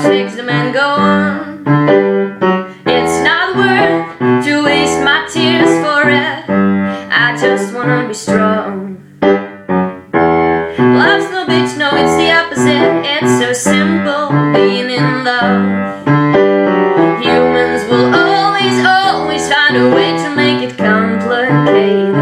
watch next the man go on. It's not worth to waste my tears for it. I just wanna be strong. Love's no bitch, no, it's the opposite. It's so simple being in love. Humans will always, always find a way to make it complicated.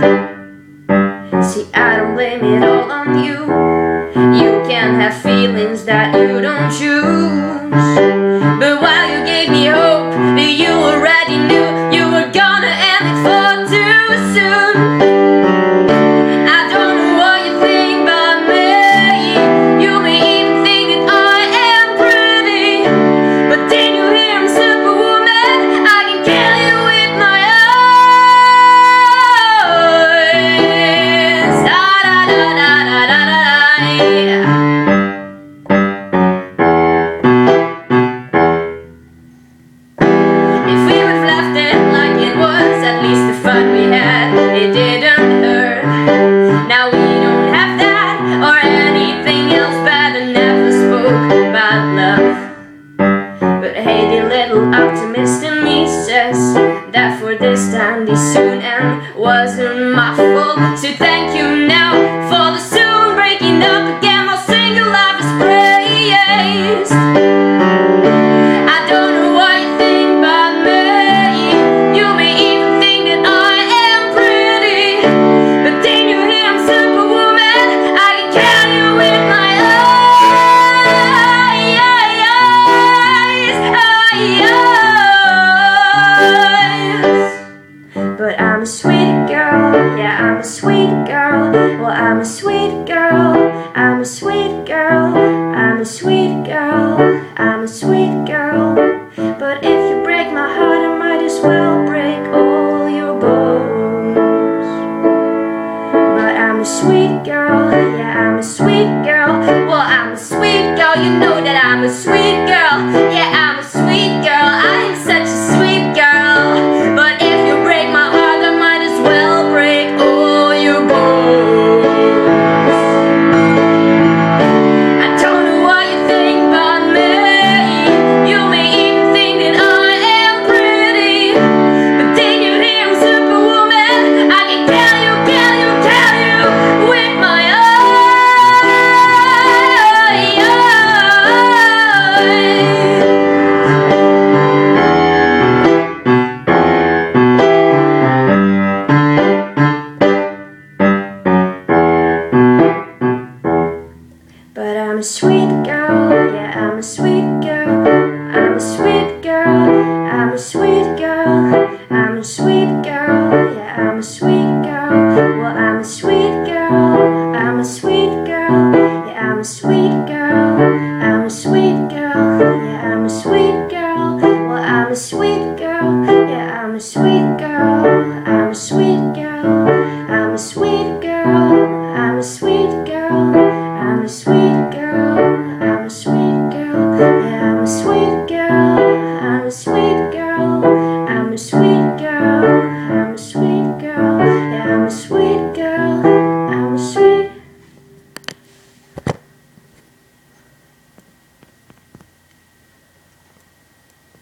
See, I don't blame it all on you. You can have feelings that you don't choose. But while you gave me hope, you already knew you were gonna end it far too soon. I don't know what you think about me. You may even think that I am pretty, but then you hear I'm Superwoman. I can kill you with my eyes. Da da da da da da da. If we would have left it like it was, at least the fun we had, it didn't hurt. Now we don't have that or anything else bad, and never spoke about love. But hey, the little optimist in me says that for this time the soon end wasn't my fault. So thank you now for the soon breaking up again. My single life is praised. I don't know what you think about me. You may even think that I am pretty, but then you hear I'm Superwoman. I can kill you with my eyes. But I'm a sweet girl, yeah, I'm a sweet girl. Well, I'm a sweet girl, I'm a sweet girl, I'm a sweet girl, I'm a sweet girl. But if you break my heart, I might as well break all your bones. But I'm a sweet girl, yeah, I'm a sweet girl. Well, I'm a sweet girl, you know that I'm a sweet girl. Yeah, I'm a sweet girl, I'm such a sweet girl. But if you break my heart, I might as well break all your bones. I don't know what you think about me. You may even think that I am pretty, but then you hear I'm Superwoman. I can kill you, kill you, kill you with my But I'm a sweet girl, yeah, I'm a sweet girl. I'm a sweet girl, I'm a sweet girl. I'm a sweet girl, yeah, I'm a sweet girl. Well, I'm a sweet girl, I'm a sweet girl. Yeah, I'm a sweet girl, I'm a sweet girl. Yeah, I'm a sweet girl. Well, I'm a sweet girl, yeah, I'm a sweet girl. I'm a sweet girl, I'm a sweet girl. I'm a sweet girl, I'm a sweet girl. I'm a sweet girl, yeah, I'm a sweet girl.